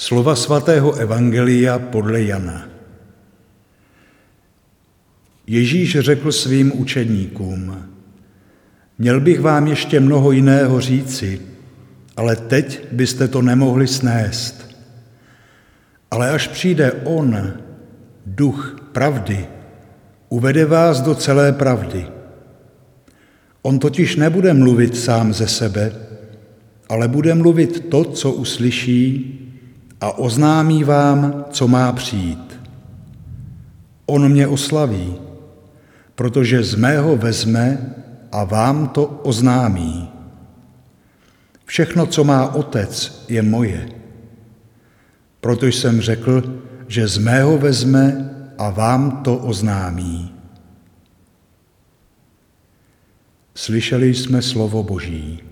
Slova svatého evangelia podle Jana. Ježíš řekl svým učedníkům: Měl bych vám ještě mnoho jiného říci, ale teď byste to nemohli snést. Ale až přijde On, Duch pravdy, uvede vás do celé pravdy. On totiž nebude mluvit sám ze sebe, ale bude mluvit to, co uslyší, a oznámí vám, co má přijít. On mě oslaví, protože z mého vezme a vám to oznámí. Všechno, co má Otec, je moje. Proto jsem řekl, že z mého vezme a vám to oznámí. Slyšeli jsme slovo Boží.